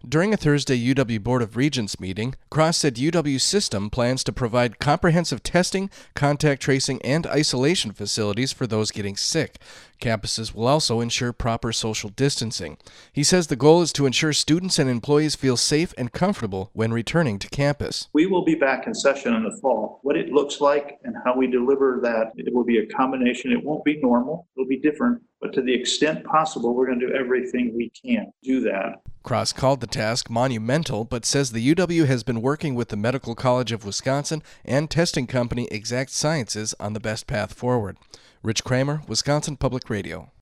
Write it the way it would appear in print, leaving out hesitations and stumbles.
During a Thursday UW Board of Regents meeting, Cross said UW's system plans to provide comprehensive testing, contact tracing, and isolation facilities for those getting sick. Campuses will also ensure proper social distancing. He says the goal is to ensure students and employees feel safe and comfortable when returning to campus. We will be back in session in the fall. What it looks like and how we deliver that, it will be a combination. It won't be normal. It'll be different. But to the extent possible, we're going to do everything we can to do that. Cross called the task monumental, but says the UW has been working with the Medical College of Wisconsin and testing company Exact Sciences on the best path forward. Rich Kramer, Wisconsin Public Radio.